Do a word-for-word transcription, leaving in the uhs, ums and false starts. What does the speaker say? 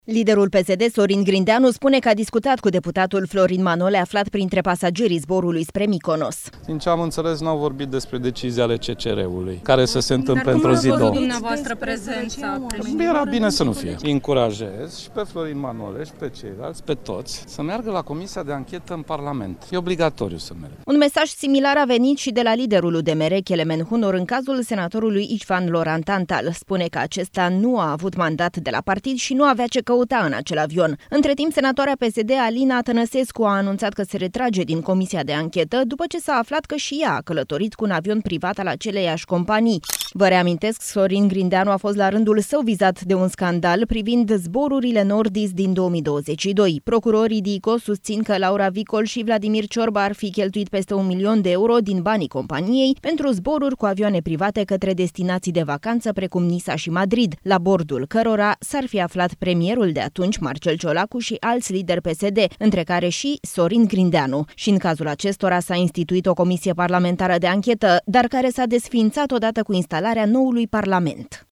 Liderul P S D, Sorin Grindeanu, spune că a discutat cu deputatul Florin Manole, aflat printre pasagerii zborului spre Mykonos. Din ce am înțeles, n-au vorbit despre decizii ale C C R-ului, care să se întâmple într-o zi, două. Dumneavoastră prezența? Era bine să nu fie. Încurajez și pe Florin Manole și pe ceilalți, pe toți, să meargă la Comisia de Anchetă în Parlament. E obligatoriu să meargă. Un mesaj similar a venit și de la liderul U D M R, Kelemen Hunor, în cazul senatorului Istvan Loran Tantal. Spune că acesta nu a avut mandat de la partid și nu avea ce căuta în acel avion. Între timp, senatoarea P S D, Alina Tănăsescu, a anunțat că se retrage din Comisia de Anchetă după ce s-a aflat că și ea a călătorit cu un avion privat al aceleiași companii. Vă reamintesc, Sorin Grindeanu a fost la rândul său vizat de un scandal privind zborurile Nordis din două mii douăzeci și doi. Procurorii D I C O susțin că Laura Vicol și Vladimir Ciorba ar fi cheltuit peste un milion de euro din banii companiei pentru zboruri cu avioane private către destinații de vacanță precum Nisa și Madrid, la bordul cărora s-ar fi aflat premierul de atunci, Marcel Ciolacu, și alți lideri P S D, între care și Sorin Grindeanu. Și în cazul acestora s-a instituit o comisie parlamentară de anchetă, dar care s-a desființat odată cu instalarea noului parlament.